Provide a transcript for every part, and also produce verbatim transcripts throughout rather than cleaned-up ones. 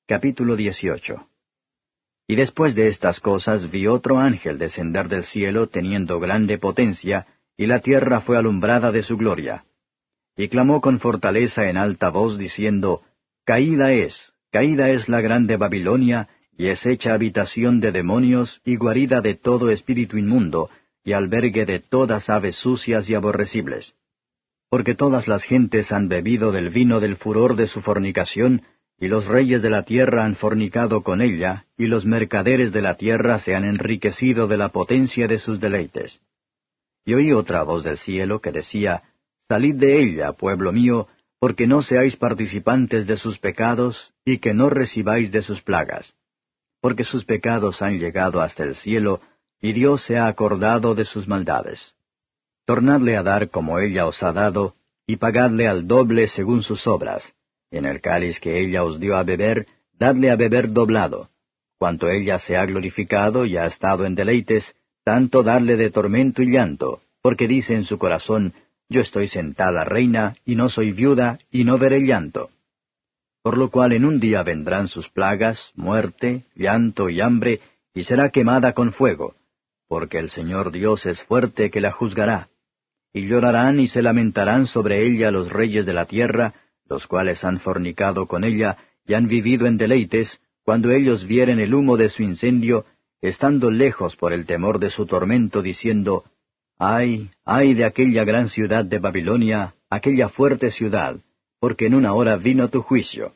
Capítulo dieciocho. Y después de estas cosas vi otro ángel descender del cielo teniendo grande potencia, y la tierra fue alumbrada de su gloria. Y clamó con fortaleza en alta voz, diciendo, Caída es, caída es la grande Babilonia, y es hecha habitación de demonios, y guarida de todo espíritu inmundo, y albergue de todas aves sucias y aborrecibles. Porque todas las gentes han bebido del vino del furor de su fornicación, y los reyes de la tierra han fornicado con ella, y los mercaderes de la tierra se han enriquecido de la potencia de sus deleites. Y oí otra voz del cielo que decía, Salid de ella, pueblo mío, porque no seáis participantes de sus pecados, y que no recibáis de sus plagas. Porque sus pecados han llegado hasta el cielo, y Dios se ha acordado de sus maldades. Tornadle a dar como ella os ha dado, y pagadle al doble según sus obras. En el cáliz que ella os dio a beber, dadle a beber doblado. Cuanto ella se ha glorificado y ha estado en deleites, tanto darle de tormento y llanto, porque dice en su corazón, Yo estoy sentada reina, y no soy viuda, y no veré llanto. Por lo cual en un día vendrán sus plagas, muerte, llanto y hambre, y será quemada con fuego, porque el Señor Dios es fuerte que la juzgará. Y llorarán y se lamentarán sobre ella los reyes de la tierra, los cuales han fornicado con ella y han vivido en deleites, cuando ellos vieren el humo de su incendio, estando lejos por el temor de su tormento, diciendo, Ay, ay de aquella gran ciudad de Babilonia, aquella fuerte ciudad, porque en una hora vino tu juicio.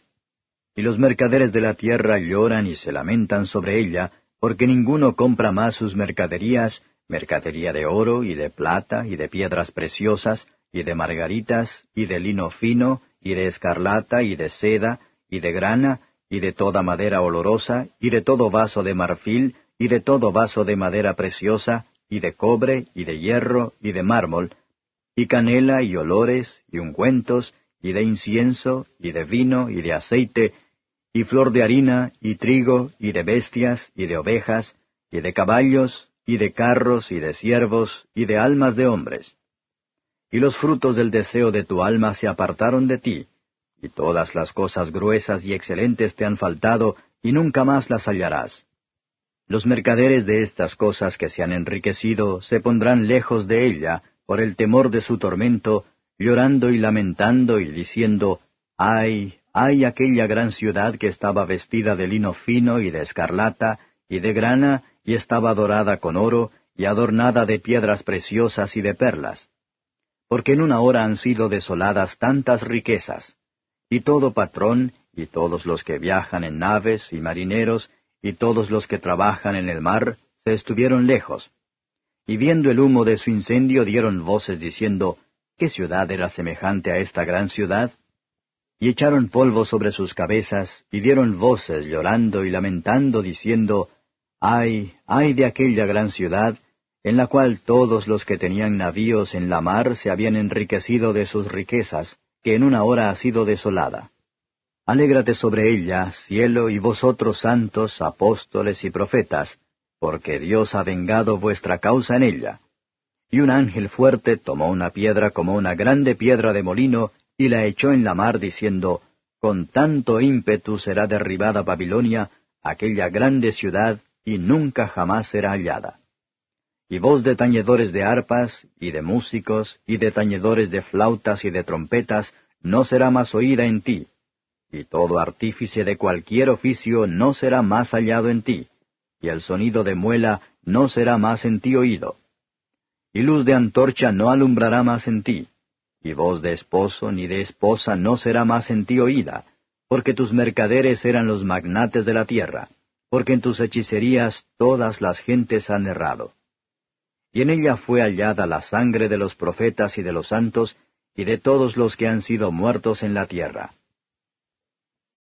Y los mercaderes de la tierra lloran y se lamentan sobre ella, porque ninguno compra más sus mercaderías, mercadería de oro y de plata y de piedras preciosas, y de margaritas, y de lino fino, y de escarlata, y de seda, y de grana, y de toda madera olorosa, y de todo vaso de marfil, y de todo vaso de madera preciosa, y de cobre, y de hierro, y de mármol, y canela, y olores, y ungüentos, y de incienso, y de vino, y de aceite, y flor de harina, y trigo, y de bestias, y de ovejas, y de caballos, y de carros, y de siervos, y de almas de hombres. Y los frutos del deseo de tu alma se apartaron de ti, y todas las cosas gruesas y excelentes te han faltado, y nunca más las hallarás. Los mercaderes de estas cosas que se han enriquecido se pondrán lejos de ella, por el temor de su tormento, llorando y lamentando y diciendo, Ay, ay aquella gran ciudad que estaba vestida de lino fino y de escarlata, y de grana, y estaba dorada con oro, y adornada de piedras preciosas y de perlas. Porque en una hora han sido desoladas tantas riquezas. Y todo patrón, y todos los que viajan en naves, y marineros, y todos los que trabajan en el mar, se estuvieron lejos. Y viendo el humo de su incendio dieron voces diciendo, ¿qué ciudad era semejante a esta gran ciudad? Y echaron polvo sobre sus cabezas, y dieron voces llorando y lamentando, diciendo, Ay, ay de aquella gran ciudad, en la cual todos los que tenían navíos en la mar se habían enriquecido de sus riquezas, que en una hora ha sido desolada. Alégrate sobre ella, cielo, y vosotros santos, apóstoles y profetas, porque Dios ha vengado vuestra causa en ella. Y un ángel fuerte tomó una piedra como una grande piedra de molino, y la echó en la mar, diciendo, Con tanto ímpetu será derribada Babilonia, aquella grande ciudad, y nunca jamás será hallada. Y voz de tañedores de arpas, y de músicos, y de tañedores de flautas y de trompetas, no será más oída en ti. Y todo artífice de cualquier oficio no será más hallado en ti, y el sonido de muela no será más en ti oído. Y luz de antorcha no alumbrará más en ti, y voz de esposo ni de esposa no será más en ti oída, porque tus mercaderes eran los magnates de la tierra, porque en tus hechicerías todas las gentes han errado. Y en ella fue hallada la sangre de los profetas y de los santos, y de todos los que han sido muertos en la tierra.